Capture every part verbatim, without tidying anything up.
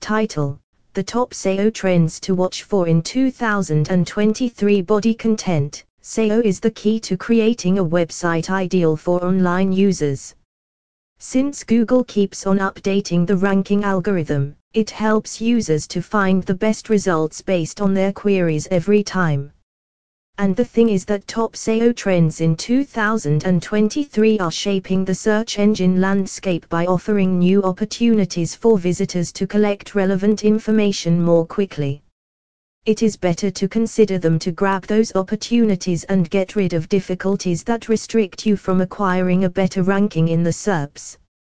Title: The Top S E O Trends to Watch For in two thousand twenty-three. Body content. S E O is the key to creating a website ideal for online users. Since Google keeps on updating the ranking algorithm, it helps users to find the best results based on their queries every time. And the thing is that top S E O trends in two thousand twenty-three are shaping the search engine landscape by offering new opportunities for visitors to collect relevant information more quickly. It is better to consider them to grab those opportunities and get rid of difficulties that restrict you from acquiring a better ranking in the S E R Ps.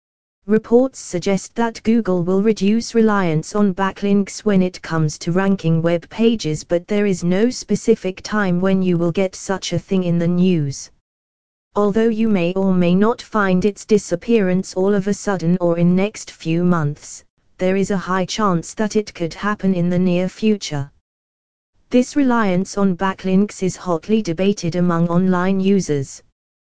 Reports suggest that Google will reduce reliance on backlinks when it comes to ranking web pages, but there is no specific time when you will get such a thing in the news. Although you may or may not find its disappearance all of a sudden or in next few months, there is a high chance that it could happen in the near future. This reliance on backlinks is hotly debated among online users.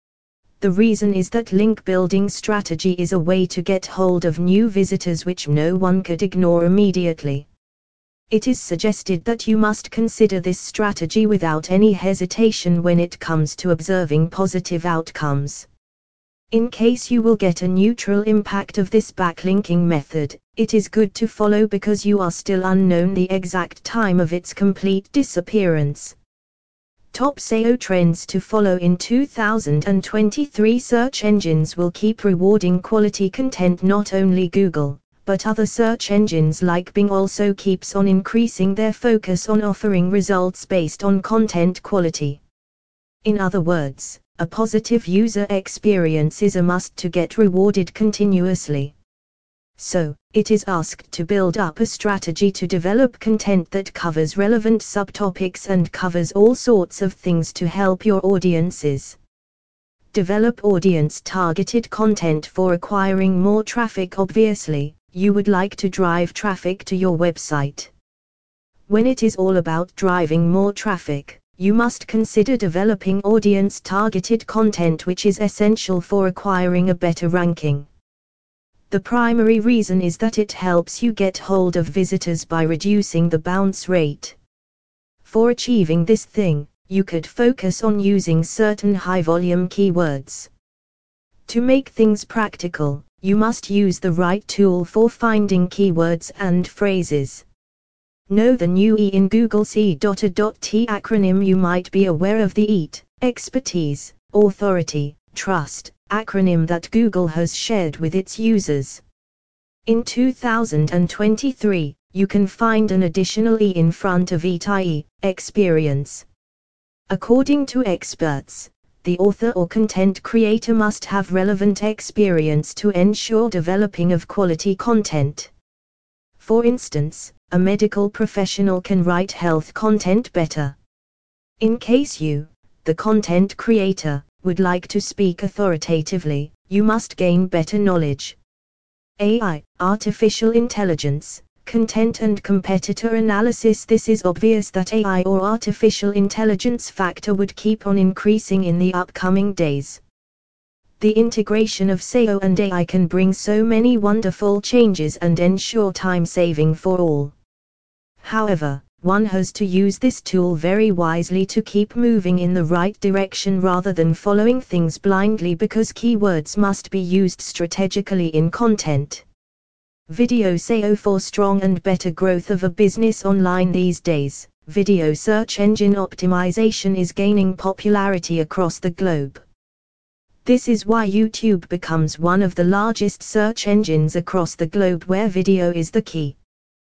The reason is that link building strategy is a way to get hold of new visitors which no one could ignore immediately. It is suggested that you must consider this strategy without any hesitation when it comes to observing positive outcomes. In case you will get a neutral impact of this backlinking method, it is good to follow because you are still unknown the exact time of its complete disappearance. Top S E O trends to follow in two thousand twenty-three. Search engines will keep rewarding quality content. Not only Google, but other search engines like Bing also keeps on increasing their focus on offering results based on content quality. In other words, a positive user experience is a must to get rewarded continuously. So, it is asked to build up a strategy to develop content that covers relevant subtopics and covers all sorts of things to help your audiences. Develop audience-targeted content for acquiring more traffic. Obviously, you would like to drive traffic to your website. When it is all about driving more traffic, you must consider developing audience-targeted content, which is essential for acquiring a better ranking. The primary reason is that it helps you get hold of visitors by reducing the bounce rate. For achieving this thing, you could focus on using certain high-volume keywords. To make things practical, you must use the right tool for finding keywords and phrases. Know the new E in Google's E dot A dot T acronym. You might be aware of the E A T, expertise, authority, trust, acronym that Google has shared with its users. In two thousand twenty-three, you can find an additional E in front of E T, that is, experience. According to experts, the author or content creator must have relevant experience to ensure developing of quality content. For instance, a medical professional can write health content better. In case you, the content creator, would like to speak authoritatively, you must gain better knowledge. A I, artificial intelligence, content and competitor analysis. This is obvious that A I or artificial intelligence factor would keep on increasing in the upcoming days. The integration of S E O and A I can bring so many wonderful changes and ensure time saving for all. However, one has to use this tool very wisely to keep moving in the right direction rather than following things blindly, because keywords must be used strategically in content. Video S E O for strong and better growth of a business online. These days, video search engine optimization is gaining popularity across the globe. This is why YouTube becomes one of the largest search engines across the globe, where video is the key.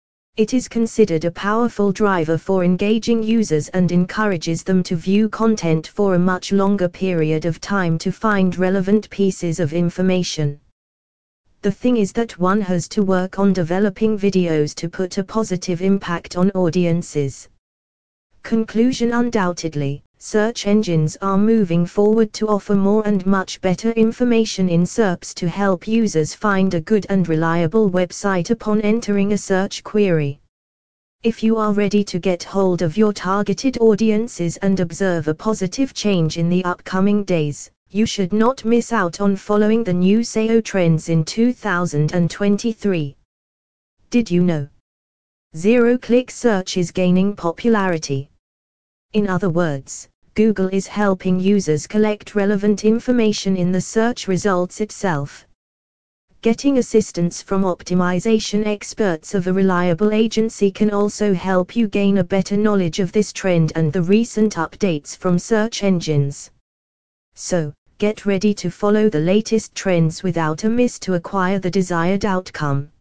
It is considered a powerful driver for engaging users and encourages them to view content for a much longer period of time to find relevant pieces of information. The thing is that one has to work on developing videos to put a positive impact on audiences. Conclusion: undoubtedly, search engines are moving forward to offer more and much better information in S E R Ps to help users find a good and reliable website upon entering a search query. If you are ready to get hold of your targeted audiences and observe a positive change in the upcoming days, you should not miss out on following the new S E O trends in two thousand twenty-three. Did you know? Zero-click search is gaining popularity. In other words, Google is helping users collect relevant information in the search results itself. Getting assistance from optimization experts of a reliable agency can also help you gain a better knowledge of this trend and the recent updates from search engines. So, get ready to follow the latest trends without a miss to acquire the desired outcome.